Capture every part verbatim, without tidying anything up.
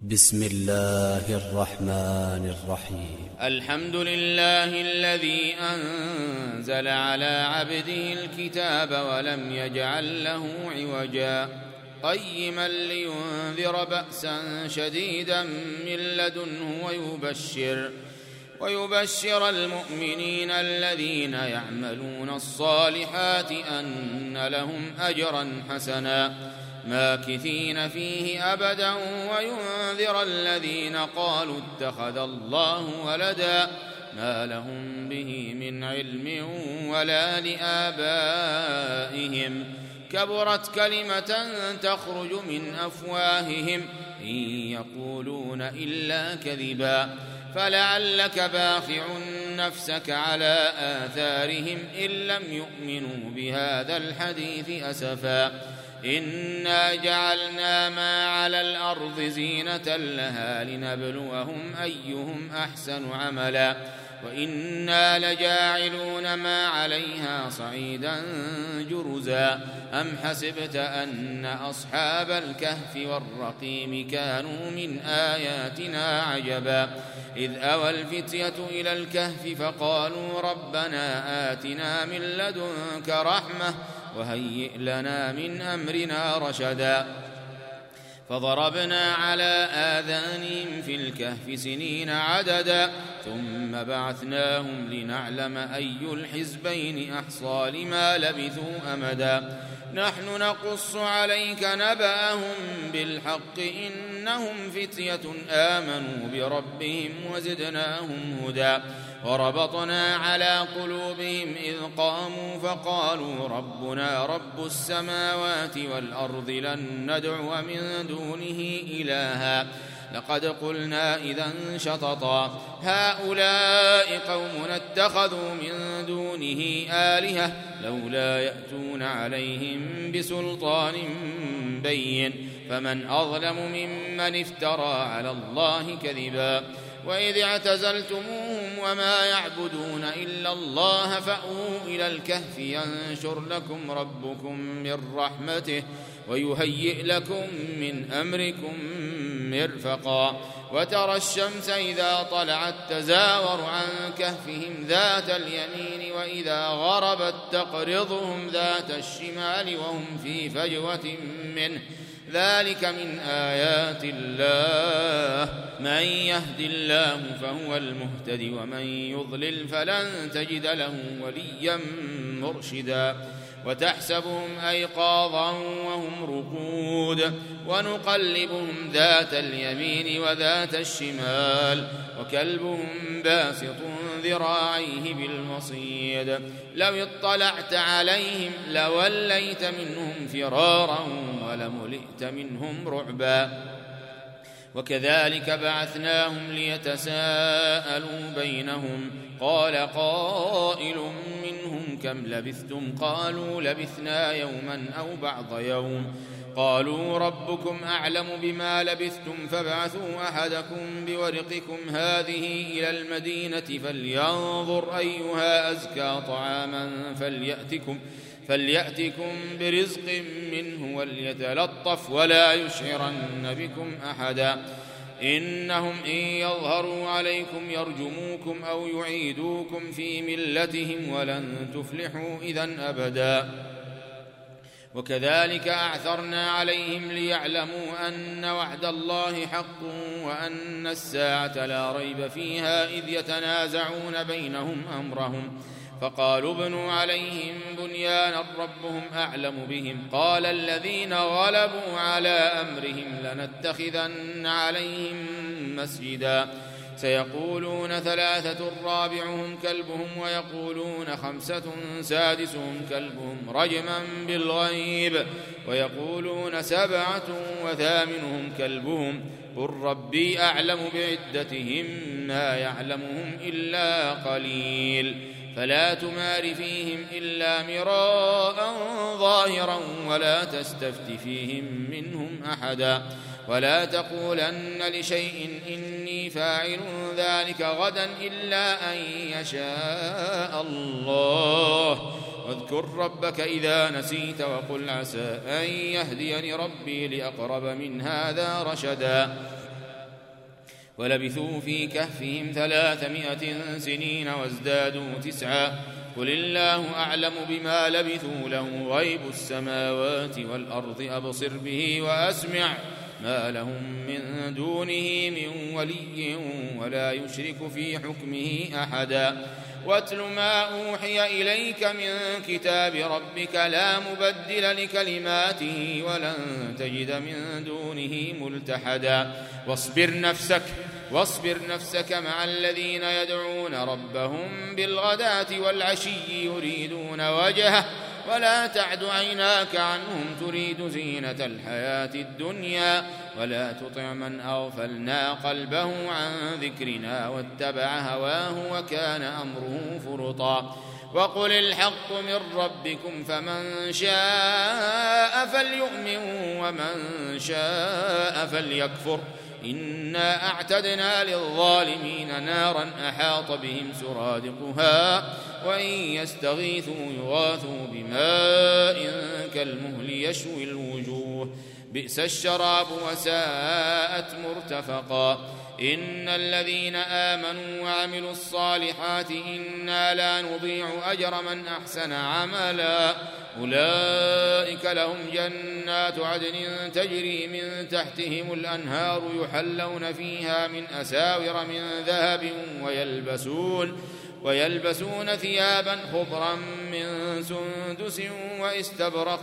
بسم الله الرحمن الرحيم. الحمد لله الذي أنزل على عبده الكتاب ولم يجعل له عوجا قيما لينذر بأسا شديدا من لدنه ويبشر ويبشر المؤمنين الذين يعملون الصالحات أن لهم أجرا حسنا ماكثين فيه أبدا وينذر الذين قالوا اتخذ الله ولدا ما لهم به من علم ولا لآبائهم كبرت كلمة تخرج من أفواههم إن يقولون إلا كذبا فلعلك باخع نفسك على آثارهم إن لم يؤمنوا بهذا الحديث أسفا إنا جعلنا ما على الأرض زينة لها لنبلوهم أيهم أحسن عملا وإنا لجاعلون ما عليها صعيدا جرزا أم حسبت أن أصحاب الكهف والرقيم كانوا من آياتنا عجبا إذ أوى الفتية إلى الكهف فقالوا ربنا آتنا من لدنك رحمة وهيئ لنا من أمرنا رشدا فضربنا على آذانهم في الكهف سنين عددا ثم بعثناهم لنعلم أي الحزبين أحصى لما لبثوا أمدا نحن نقص عليك نبأهم بالحق إنهم فتية آمنوا بربهم وزدناهم هدى وربطنا على قلوبهم إذ قاموا فقالوا ربنا رب السماوات والأرض لن ندعو من دونه إلها لقد قلنا إذا شططا هؤلاء قومنا اتخذوا من دونه آلهة لولا يأتون عليهم بسلطان بين فمن أظلم ممن افترى على الله كذبا وإذ اعتزلتموهم وما يعبدون إلا الله فأووا إلى الكهف ينشر لكم ربكم من رحمته ويهيئ لكم من أمركم مرفقا وترى الشمس إذا طلعت تزاور عن كهفهم ذات اليمين وإذا غربت تقرضهم ذات الشمال وهم في فجوة منه ذلك من آيات الله من يهد الله فهو المهتدي ومن يضلل فلن تجد له وليا مرشدا وتحسبهم أيقاظا وهم رقود ونقلبهم ذات اليمين وذات الشمال وكلبهم باسط ذراعيه بالوصيد لو اطلعت عليهم لوليت منهم فرارا ولملئت منهم رعبا وكذلك بعثناهم ليتساءلوا بينهم قال قائل منهم كم لبثتم قالوا لبثنا يوما أو بعض يوم قالوا ربكم أعلم بما لبثتم فابعثوا أحدكم بورقكم هذه إلى المدينة فلينظر أيها أزكى طعاما فليأتكم فليأتكم برزق منه وليتلطف ولا يشعرن بكم أحدا إنهم إن يظهروا عليكم يرجموكم أو يعيدوكم في ملتهم ولن تفلحوا إذن أبدا وكذلك أعثرنا عليهم ليعلموا أن وعد الله حق وأن الساعة لا ريب فيها إذ يتنازعون بينهم أمرهم فقالوا ابنوا عليهم بنيانا ربهم أعلم بهم قال الذين غلبوا على أمرهم لنتخذن عليهم مسجدا سيقولون ثلاثة رابعهم كلبهم ويقولون خمسة سادسهم كلبهم رجما بالغيب ويقولون سبعة وثامنهم كلبهم قل ربي أعلم بعدتهم ما يعلمهم إلا قليل فلا تمار فيهم إلا مراء ظاهرا ولا تستفت فيهم منهم أحدا ولا تقولن لشيء إني فاعل ذلك غدا إلا أن يشاء الله واذكر ربك إذا نسيت وقل عسى أن يهديني ربي لأقرب من هذا رشدا ولبثوا في كهفهم ثلاثمائة سنين وازدادوا تسعا قل الله أعلم بما لبثوا له غيب السماوات والأرض أبصر به وأسمع ما لهم من دونه من ولي ولا يشرك في حكمه أحدا واتل ما أوحي إليك من كتاب ربك لا مبدل لكلماته ولن تجد من دونه ملتحدا واصبر نفسك واصبر نفسك مع الذين يدعون ربهم بالغداة والعشي يريدون وجهه ولا تعد عيناك عنهم تريد زينة الحياة الدنيا ولا تطع من أغفلنا قلبه عن ذكرنا واتبع هواه وكان أمره فرطا وقل الحق من ربكم فمن شاء فليؤمن ومن شاء فليكفر إنا أعتدنا للظالمين نارا أحاط بهم سرادقها وإن يستغيثوا يغاثوا بماء كالمهل يشوي الوجوه بئس الشراب وساءت مرتفقا إن الذين آمنوا وعملوا الصالحات إنا لا نضيع أجر من أحسن عملا أولئك لهم جنات عدن تجري من تحتهم الأنهار يحلون فيها من أساور من ذهب ويلبسون ويلبسون ثيابا خضرا من سندس واستبرق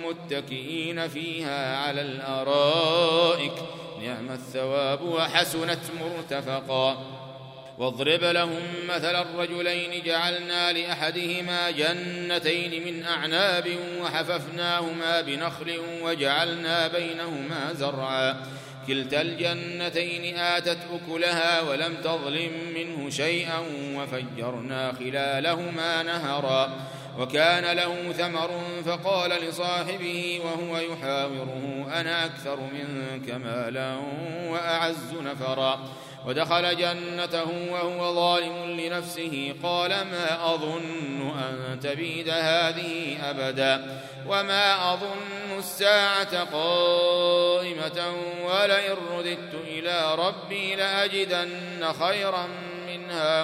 متكئين فيها على الأرائك نعم الثواب وحسنت مرتفقا واضرب لهم مثل الرجلين جعلنا لأحدهما جنتين من أعناب وحففناهما بنخل وجعلنا بينهما زرعا كلتا الجنتين آتت أكلها ولم تظلم منه شيئا وفجرنا خلالهما نهرا وكان له ثمر فقال لصاحبه وهو يحاوره أنا أكثر منك مالا وأعز نفرا ودخل جنته وهو ظالم لنفسه قال ما أظن أن تبيد هذه أبدا وما أظن الساعة قائمة ولئن رددت إلى ربي لأجدن خيرا منها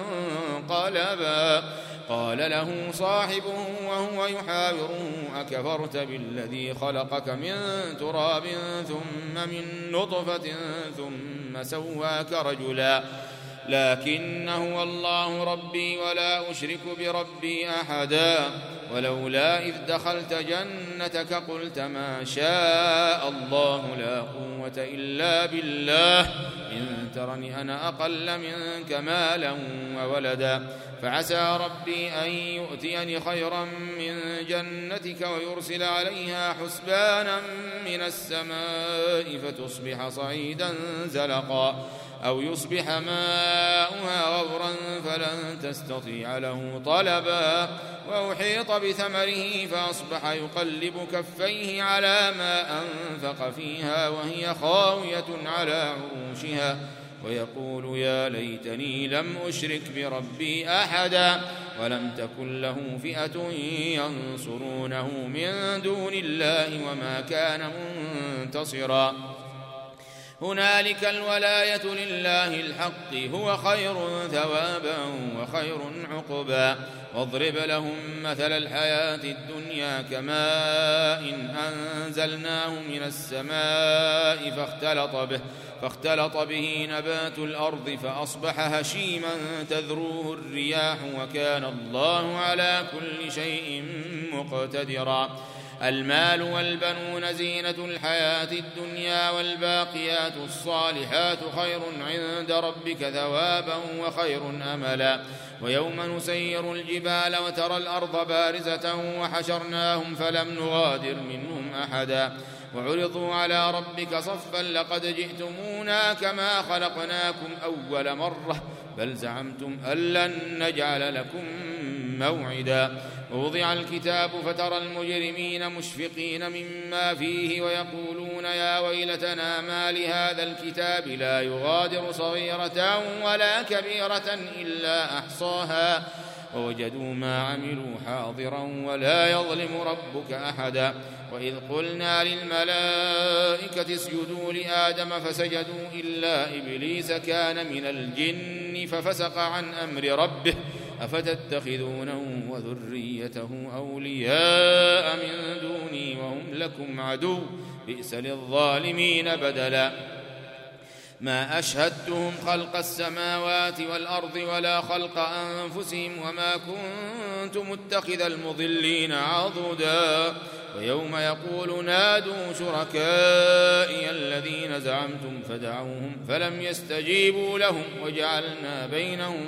منقلبا قال له صاحبه وهو يحاوره أكفرت بالذي خلقك من تراب ثم من نطفة ثم سواك رجلا لكن هو الله ربي ولا أشرك بربي أحدا ولولا إذ دخلت جنتك قلت ما شاء الله لا قوة إلا بالله إن ترني أنا أقل منك مالا وولدا فعسى ربي أن يؤتيني خيرا من جنتك ويرسل عليها حسبانا من السماء فتصبح صعيدا زلقا أو يصبح ماؤها غورا فلن تستطيع له طلبا وأحيط بثمره فأصبح يقلب كفيه على ما أنفق فيها وهي خاوية على عروشها ويقول يا ليتني لم أشرك بربي أحدا ولم تكن له فئة ينصرونه من دون الله وما كان منتصرا هنالك الولاية لله الحق هو خير ثوابا وخير عقبا واضرب لهم مثل الحياة الدنيا كماء أنزلناه من السماء فاختلط به فاختلط به نبات الأرض فأصبح هشيما تذروه الرياح وكان الله على كل شيء مقتدرا المال والبنون زينة الحياة الدنيا والباقيات الصالحات خير عند ربك ثوابا وخير أملا ويوم نسير الجبال وترى الأرض بارزة وحشرناهم فلم نغادر منهم أحدا وعرضوا على ربك صفا لقد جئتمونا كما خلقناكم أول مرة بل زعمتم أن لن نجعل لكم موعدا. ووضع الكتاب فترى المجرمين مشفقين مما فيه ويقولون يا ويلتنا ما لهذا الكتاب لا يغادر صغيرة ولا كبيرة إلا أحصاها ووجدوا ما عملوا حاضرا ولا يظلم ربك أحدا. وإذ قلنا للملائكة اسجدوا لآدم فسجدوا إلا إبليس كان من الجن ففسق عن أمر ربه أفتتخذونه وذريته أولياء من دوني وهم لكم عدو بئس للظالمين بدلا. ما أشهدتهم خلق السماوات والأرض ولا خلق أنفسهم وما كنت متخذ المضلين عضدا. ويوم يقول نادوا شركائي الذين زعمتم فدعوهم فلم يستجيبوا لهم وجعلنا بينهم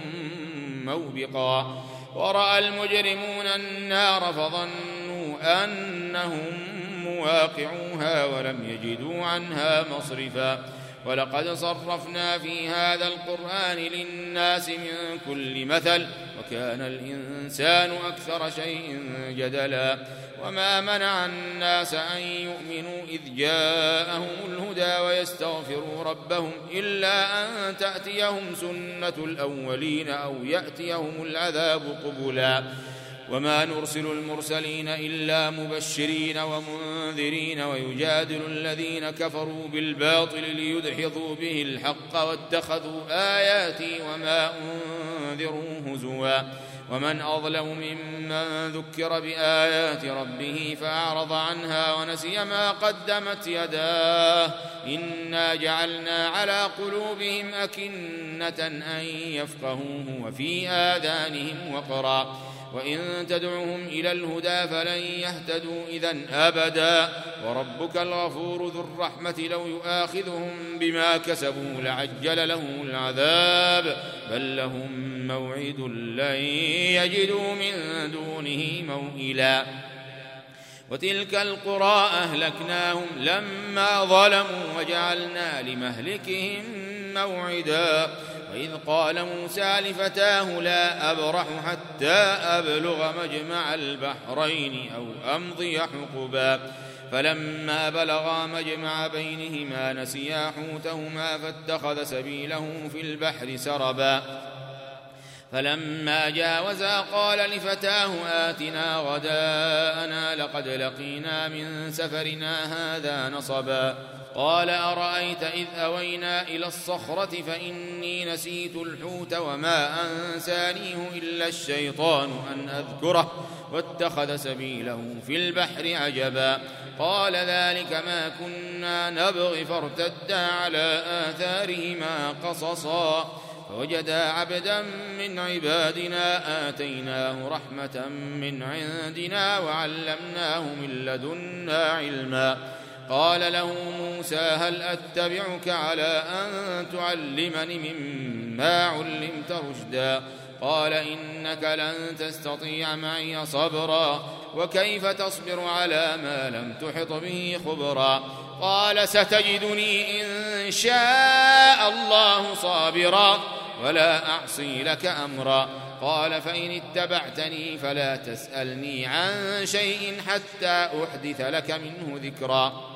موبقا. ورأى المجرمون النار فظنوا أنهم مواقعوها ولم يجدوا عنها مصرفا. ولقد صرفنا في هذا القرآن للناس من كل مثل وكان الإنسان أكثر شيء جدلا. وما منع الناس أن يؤمنوا إذ جاءهم الهدى ويستغفروا ربهم إلا أن تأتيهم سنة الأولين أو يأتيهم العذاب قبلا. وما نرسل المرسلين إلا مبشرين ومنذرين ويجادل الذين كفروا بالباطل ليدحضوا به الحق واتخذوا آياتي وما أنذروا هزوا. ومن أظلم ممن ذكر بآيات ربه فأعرض عنها ونسي ما قدمت يداه إنا جعلنا على قلوبهم أكنة أن يفقهوه وفي آذانهم وقرا وإن تدعوهم إلى الهدى فلن يهتدوا إذن أبدا. وربك الغفور ذو الرحمة لو يؤاخذهم بما كسبوا لعجل لهم العذاب بل لهم موعد لن يجدوا من دونه موئلا. وتلك القرى أهلكناهم لما ظلموا وجعلنا لمهلكهم موعدا. وإذ قال موسى لفتاه لا أبرح حتى أبلغ مجمع البحرين أو أمضي حقبا. فلما بلغا مجمع بينهما نسيا حوتهما فاتخذ سبيله في البحر سربا. فلما جاوزا قال لفتاه آتنا غداءنا لقد لقينا من سفرنا هذا نصبا. قال أرأيت إذ أوينا إلى الصخرة فإني نسيت الحوت وما أنسانيه إلا الشيطان أن أذكره واتخذ سبيله في البحر عجبا. قال ذلك ما كنا نبغي فارتدا على آثارهما قصصا. فوجدا عبدا من عبادنا آتيناه رحمة من عندنا وعلمناه من لدنا علما. قال له موسى هل أتبعك على أن تعلمني مما علمت رشدا. قال إنك لن تستطيع معي صبرا وكيف تصبر على ما لم تحط به خبرا. قال ستجدني إن شاء الله صابرا ولا أعصي لك أمرا. قال فإن اتبعتني فلا تسألني عن شيء حتى أحدث لك منه ذكرا.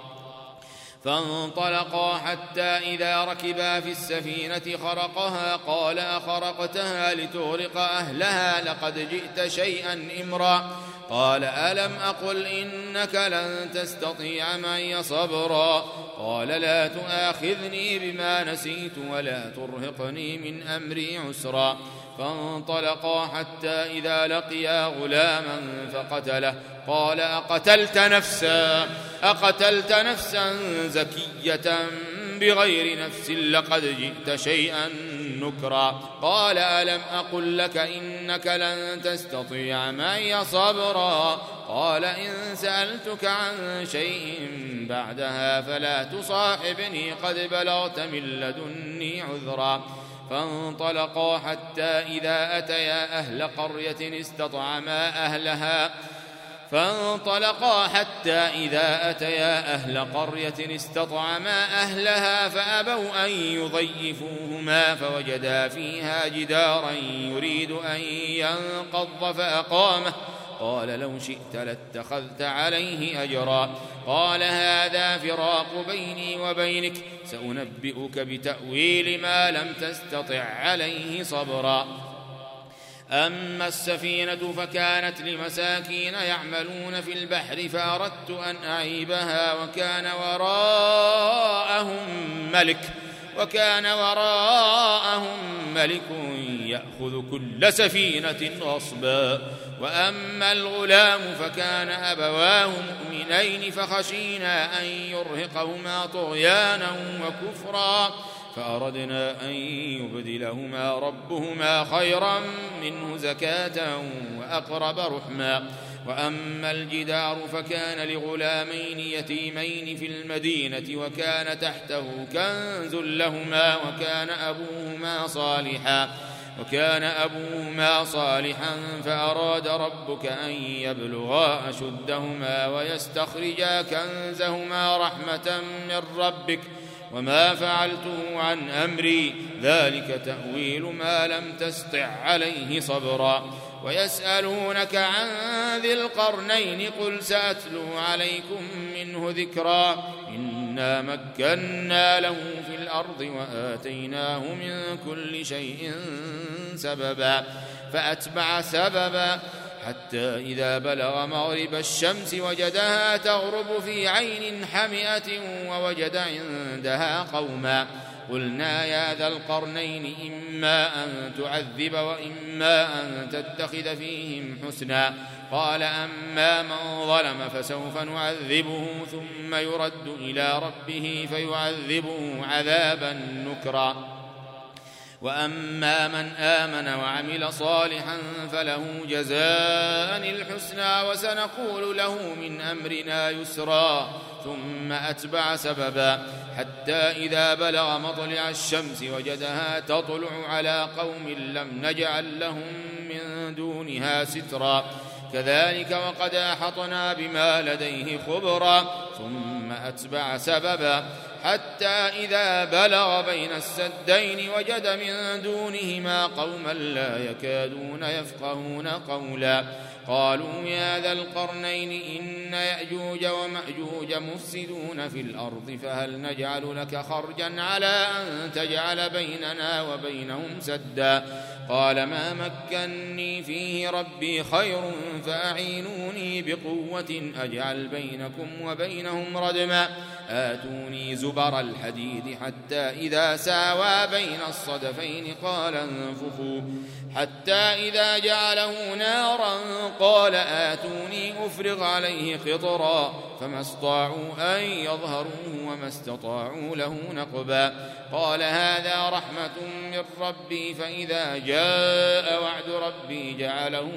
فانطلقا حتى إذا ركبا في السفينة خرقها قال أخرقتها لتغرق أهلها لقد جئت شيئا إمرا. قال ألم أقل إنك لن تستطيع معي صبرا. قال لا تؤاخذني بما نسيت ولا ترهقني من أمري عسرا. فانطلقا حتى إذا لقيا غلاما فقتله. قال أقتلت نفسا أقتلت نفسا زكية بغير نفس لقد جئت شيئا نكرا. قال ألم أقل لك إنك لن تستطيع معي صبرا. قال إن سألتك عن شيء بعدها فلا تصاحبني قد بلغت من لدني عذرا. فانطلقا حتى إذا أتيا أهل قرية استطعما أهلها فانطلقا حتى إذا أتيا أهل قرية استطعما أهلها فأبوا أن يضيفوهما فوجدا فيها جدارا يريد أن ينقض فأقامه قال لو شئت لاتخذت عليه أجرا قال هذا فراق بيني وبينك سأنبئك بتأويل ما لم تستطع عليه صبرا. أما السفينة فكانت لمساكين يعملون في البحر فأردت أن أعيبها وكان وراءهم ملك وكان وراءهم ملك يأخذ كل سفينة غصبا. وأما الغلام فكان أبواه مؤمنين فخشينا أن يرهقهما طغيانا وكفرا فأردنا أن يبدلهما ربهما خيرا منه زكاة وأقرب رحما. وأما الجدار فكان لغلامين يتيمين في المدينة وكان تحته كنز لهما وكان أبوهما صالحا وكان أبوهما صالحا فأراد ربك أن يبلغا أشدهما ويستخرجا كنزهما رحمة من ربك وما فعلته عن أمري ذلك تأويل ما لم تسطع عليه صبرا. ويسألونك عن ذي القرنين قل سأتلو عليكم منه ذكرا إنا مكنا له في الأرض وآتيناه من كل شيء سببا فأتبع سببا حتى إذا بلغ مغرب الشمس وجدها تغرب في عين حمئة ووجد عندها قوما قلنا يا ذا القرنين إما أن تعذب وإما أن تتخذ فيهم حسنا قال أما من ظلم فسوف نعذبه ثم يرد إلى ربه فيعذبه عذابا نكرا. وأما من آمن وعمل صالحا فله جزاء الحسنى وسنقول له من أمرنا يسرا ثم أتبع سببا حتى إذا بلغ مطلع الشمس وجدها تطلع على قوم لم نجعل لهم من دونها سترا كذلك وقد أحطنا بما لديه خبرا ثم أتبع سببا حتى إذا بلغ بين السدين وجد من دونهما قوما لا يكادون يفقهون قولا قالوا يا ذا القرنين إن يأجوج ومأجوج مفسدون في الأرض فهل نجعل لك خرجا على أن تجعل بيننا وبينهم سدا قال ما مكني فيه ربي خير فأعينوني بقوة أجعل بينكم وبينهم ردما آتوني زبر الحديد حتى إذا ساوى بين الصدفين قال انفخوا حتى إذا جعله نارا قال آتوني أفرغ عليه قطرا فما استطاعوا أن يظهروه وما استطاعوا له نقبا قال هذا رحمة من ربي فإذا جاء وعد ربي جعله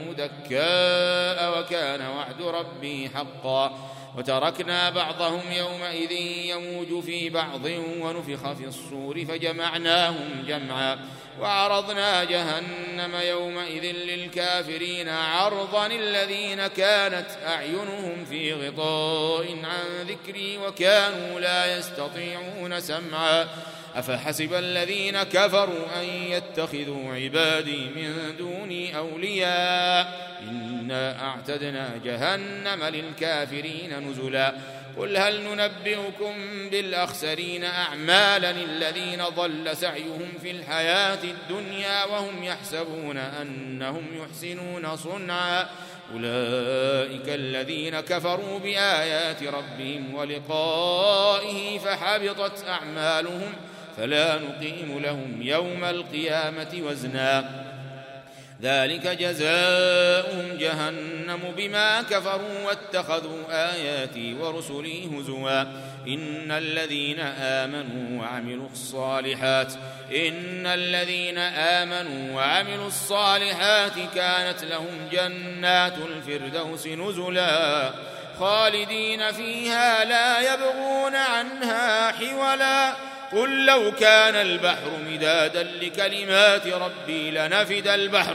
دكاء وكان وعد ربي حقا وتركنا بعضهم يومئذ يموج في بعض ونفخ في الصور فجمعناهم جمعا وعرضنا جهنم يومئذ للكافرين عرضا الذين كانت أعينهم في غطاء عن ذكري وكانوا لا يستطيعون سمعا أفحسب الذين كفروا أن يتخذوا عبادي من دوني أولياء إنا أعتدنا جهنم للكافرين نزلا قل هل ننبئكم بالأخسرين أعمالا الذين ضل سعيهم في الحياة الدنيا وهم يحسبون أنهم يحسنون صنعا أولئك الذين كفروا بآيات ربهم ولقائه فحبطت أعمالهم فلا نقيم لهم يوم القيامة وزنا ذلك جزاؤهم جهنم بما كفروا واتخذوا آياتي ورسلي هزوا إن الذين آمنوا وعملوا الصالحات إن الذين آمنوا وعملوا الصالحات كانت لهم جنات الفردوس نزلا خالدين فيها لا يبغون عنها حولا قل لو كان البحر مدادا لكلمات ربي لنفد البحر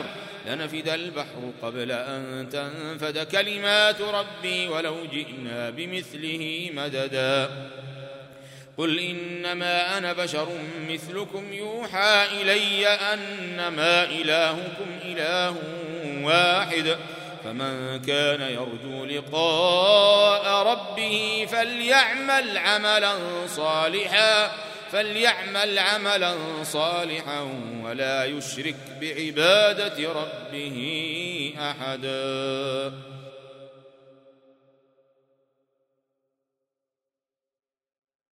لنفد البحر قبل أن تنفد كلمات ربي ولو جئنا بمثله مددا قل إنما أنا بشر مثلكم يوحى إلي أنما إلهكم إله واحد فمن كان يرجو لقاء ربه فليعمل عملا صالحا فليعمل عملا صالحا ولا يشرك بعبادة ربه أحدا.